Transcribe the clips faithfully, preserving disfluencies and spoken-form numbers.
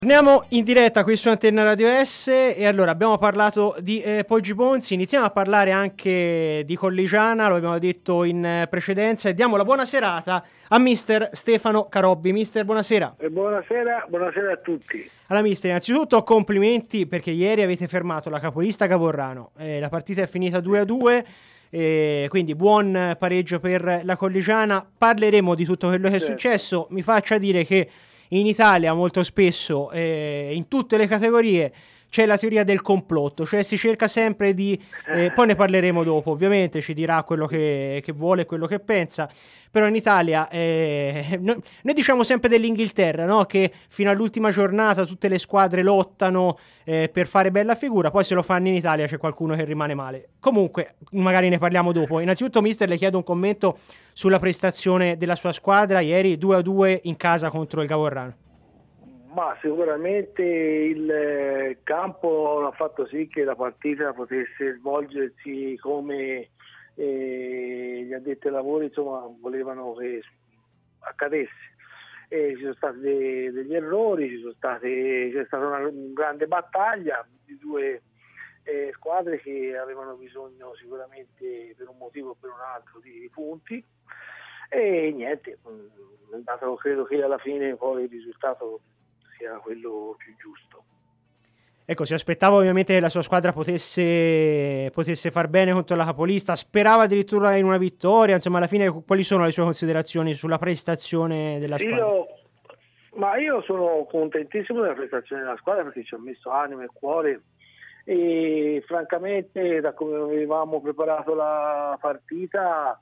Torniamo in diretta qui su Antenna Radio S e allora abbiamo parlato di eh, Poggi Ponzi, iniziamo a parlare anche di Colligiana, lo abbiamo detto in eh, precedenza, e diamo la buona serata a mister Stefano Carobbi. Mister, buonasera. E buonasera, buonasera a tutti. Allora mister, innanzitutto complimenti perché ieri avete fermato la capolista Gavorrano, eh, la partita è finita due a due, eh, quindi buon pareggio per la Colligiana. Parleremo di tutto quello che certo. è successo, mi faccia dire che in Italia molto spesso, eh, in tutte le categorie, c'è la teoria del complotto, cioè si cerca sempre di, eh, poi ne parleremo dopo, ovviamente ci dirà quello che, che vuole, quello che pensa, però in Italia, eh, noi, noi diciamo sempre dell'Inghilterra, no? Che fino all'ultima giornata tutte le squadre lottano eh, per fare bella figura, poi se lo fanno in Italia c'è qualcuno che rimane male. Comunque, magari ne parliamo dopo. Innanzitutto, mister, le chiedo un commento sulla prestazione della sua squadra ieri due a due in casa contro il Gavorrano. Ma sicuramente il campo ha fatto sì che la partita potesse svolgersi come eh, gli addetti ai lavori insomma volevano che accadesse. E ci sono stati de- degli errori, ci sono state, c'è stata una, una grande battaglia di due eh, squadre che avevano bisogno sicuramente per un motivo o per un altro di, di punti e niente, mh, è andato, credo che alla fine poi il risultato sia quello più giusto. Ecco, si aspettava ovviamente che la sua squadra potesse, potesse far bene contro la capolista, sperava addirittura in una vittoria, insomma alla fine quali sono le sue considerazioni sulla prestazione della squadra? Io, ma io sono contentissimo della prestazione della squadra perché ci ho messo anima e cuore e francamente da come avevamo preparato la partita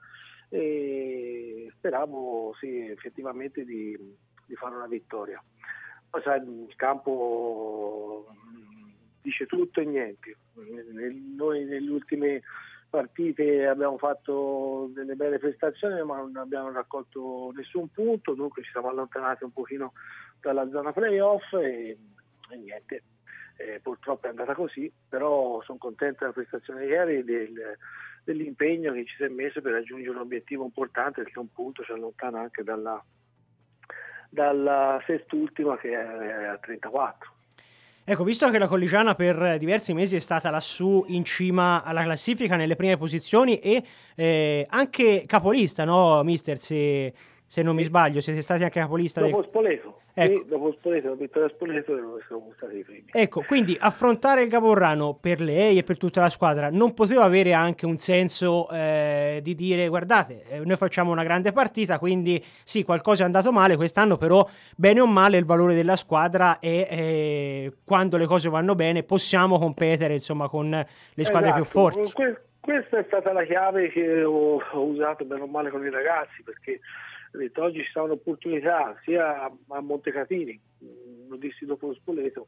eh, speravo sì, effettivamente di, di fare una vittoria. Poi sai, il campo dice tutto e niente. Noi nelle ultime partite abbiamo fatto delle belle prestazioni ma non abbiamo raccolto nessun punto, dunque ci siamo allontanati un pochino dalla zona playoff e, e niente. Eh, purtroppo è andata così, però sono contento della prestazione di ieri e del, dell'impegno che ci si è messo per raggiungere un obiettivo importante perché un punto ci allontana anche dalla dalla sest'ultima che è a trentaquattro. Ecco, visto che la Colligiana per diversi mesi è stata lassù in cima alla classifica nelle prime posizioni e eh, anche capolista, no mister, se, se non mi sbaglio, siete stati anche capolista dopo del... Spoleto. Ecco. Sì, dopo Spoleto, la vittoria Spoleto siamo stati i primi. Ecco, quindi affrontare il Gavorrano per lei e per tutta la squadra non poteva avere anche un senso eh, di dire guardate, eh, noi facciamo una grande partita, quindi sì, qualcosa è andato male quest'anno, però bene o male il valore della squadra è eh, quando le cose vanno bene possiamo competere insomma con le squadre esatto. più forti. Que- questa è stata la chiave che ho, ho usato bene o male con i ragazzi perché detto, oggi ci sono un'opportunità sia a Montecatini, lo dissi dopo lo Spoleto,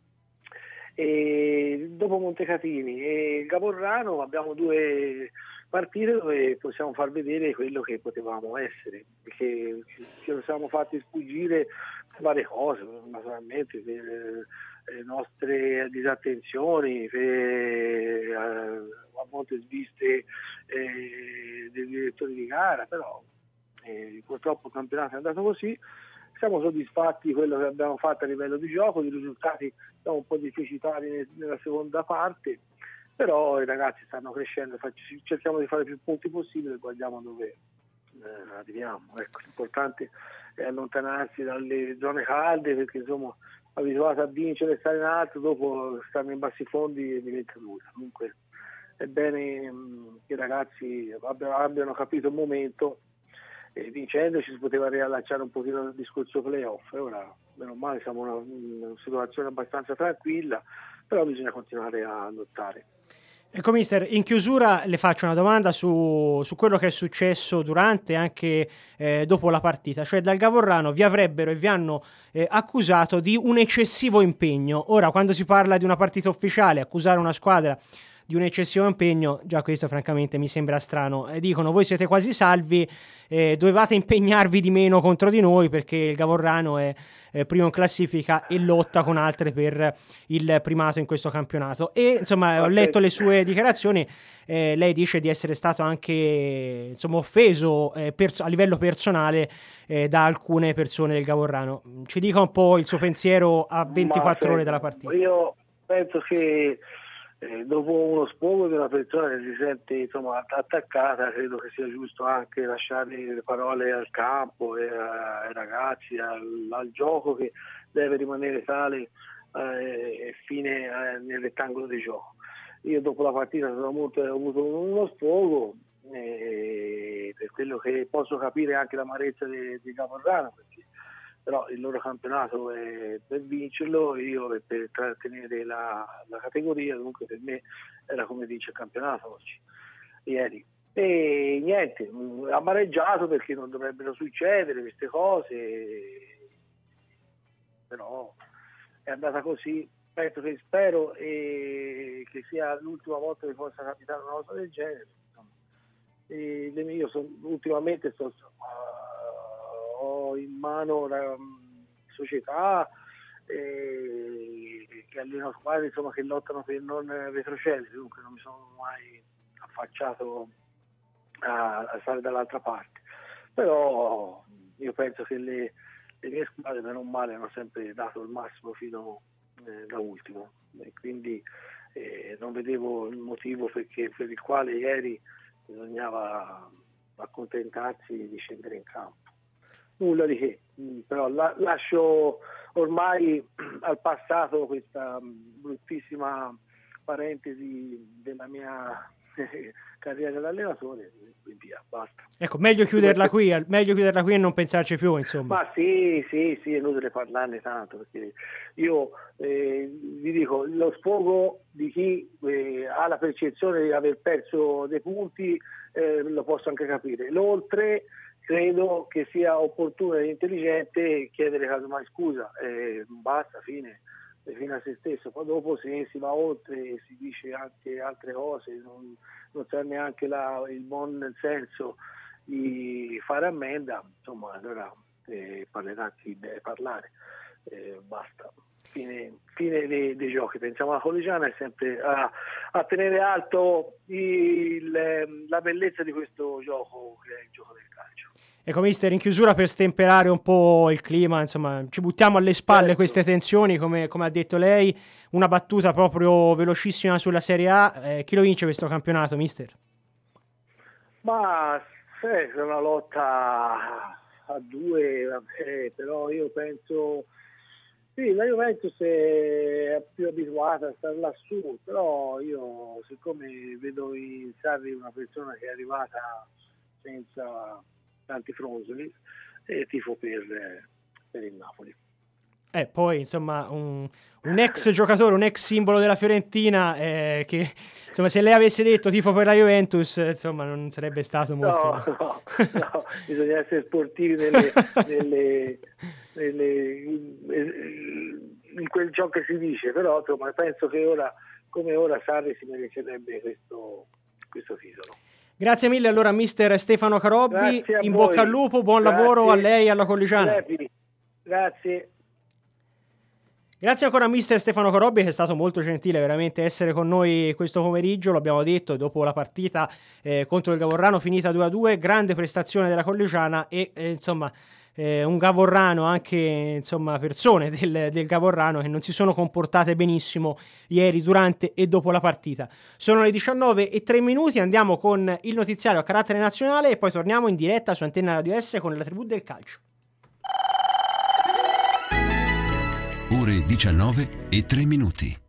e dopo Montecatini e il Gavorrano abbiamo due partite dove possiamo far vedere quello che potevamo essere, perché ci siamo fatti sfuggire varie cose, naturalmente per le nostre disattenzioni, per eh, a volte sviste eh, dei direttori di gara, però Eh, purtroppo il campionato è andato così. Siamo soddisfatti di quello che abbiamo fatto a livello di gioco, i risultati sono un po' deficitari nella seconda parte, però i ragazzi stanno crescendo, cerchiamo di fare più punti possibile e guardiamo dove eh, arriviamo. Ecco, l'importante è allontanarsi dalle zone calde perché insomma abituati a vincere e stare in alto, dopo stare in bassi fondi diventa dura. Comunque è bene mh, che i ragazzi abbiano, abbiano capito il momento. E vincendo ci si poteva riallacciare un pochino al discorso playoff e ora meno male siamo in una, una situazione abbastanza tranquilla, però bisogna continuare a lottare. Ecco mister, in chiusura le faccio una domanda su, su quello che è successo durante e anche eh, dopo la partita, cioè dal Gavorrano vi avrebbero e vi hanno eh, accusato di un eccessivo impegno. Ora quando si parla di una partita ufficiale accusare una squadra di un eccessivo impegno, già questo francamente mi sembra strano. Eh, dicono voi siete quasi salvi, eh, dovevate impegnarvi di meno contro di noi perché il Gavorrano è eh, primo in classifica e lotta con altre per il primato in questo campionato. E insomma ho letto le sue dichiarazioni, eh, lei dice di essere stato anche insomma offeso eh, perso- a livello personale eh, da alcune persone del Gavorrano. Ci dica un po' il suo pensiero a ventiquattro ore dalla partita. Io penso che eh, dopo uno sfogo di una persona che si sente insomma attaccata, credo che sia giusto anche lasciare le parole al campo e ai ragazzi, al, al gioco che deve rimanere tale eh, fine eh, nel rettangolo di gioco. Io dopo la partita sono molto, ho avuto uno sfogo, eh, per quello che posso capire anche l'amarezza di, di Gavorrano, perché però il loro campionato è per vincerlo, io per trattenere la, la categoria, dunque per me era come vincere il campionato oggi, ieri. E niente, amareggiato perché non dovrebbero succedere queste cose, però è andata così. Penso che spero e che sia l'ultima volta che possa capitare una cosa del genere. E io son, ultimamente sto, uh, ho in mano la um, società eh, che allenano squadre insomma, che lottano per non retrocedere, dunque non mi sono mai affacciato a, a stare dall'altra parte. Però io penso che le, le mie squadre meno male hanno sempre dato il massimo fino eh, da ultimo e quindi eh, non vedevo il motivo perché, per il quale ieri bisognava accontentarsi di scendere in campo. Nulla di che, però la, lascio ormai al passato questa bruttissima parentesi della mia carriera da allenatore, quindi via, basta. Ecco, meglio chiuderla qui, meglio chiuderla qui e non pensarci più, insomma. Ma sì, sì, sì, è inutile parlarne tanto, perché io eh, vi dico, lo sfogo di chi eh, ha la percezione di aver perso dei punti eh, lo posso anche capire. L'oltre credo che sia opportuno e intelligente chiedere casomai scusa, eh, basta, fine. Fino a se stesso, poi dopo se si va oltre e si dice anche altre cose, non, non c'è neanche la, il buon senso di fare ammenda, insomma allora eh, parlerà chi deve parlare, eh, basta, fine, fine dei, dei giochi. Pensiamo alla Collegiana è sempre a, a tenere alto il, la bellezza di questo gioco che è il gioco del calcio. Ecco mister, in chiusura per stemperare un po' il clima, insomma ci buttiamo alle spalle certo. queste tensioni come, come ha detto lei, una battuta proprio velocissima sulla Serie A, eh, chi lo vince questo campionato mister? Ma è una lotta a due, vabbè, però io penso sì, la Juventus è più abituata a stare lassù, però io siccome vedo in Sarri una persona che è arrivata senza tanti fronzoli e tifo per, per il Napoli. Eh, poi insomma un, un ex giocatore, un ex simbolo della Fiorentina eh, che insomma se lei avesse detto tifo per la Juventus insomma non sarebbe stato molto no, no, no. Bisogna essere sportivi nelle, nelle, nelle, in, in quel ciò che si dice, però insomma penso che ora come ora Sarri si merecerebbe questo, questo titolo. Grazie mille allora mister Stefano Carobbi, in voi. Bocca al lupo, buon Grazie. Lavoro a lei e alla Collegiana. Grazie. Grazie ancora a mister Stefano Carobbi che è stato molto gentile veramente essere con noi questo pomeriggio, l'abbiamo detto, dopo la partita eh, contro il Gavorrano finita due a due, grande prestazione della Collegiana e eh, insomma eh, un Gavorrano, anche insomma persone del, del Gavorrano che non si sono comportate benissimo ieri, durante e dopo la partita. Sono le diciannove e tre minuti, andiamo con il notiziario a carattere nazionale e poi torniamo in diretta su Antenna Radio S con la tribù del calcio. Ore diciannove e tre minuti.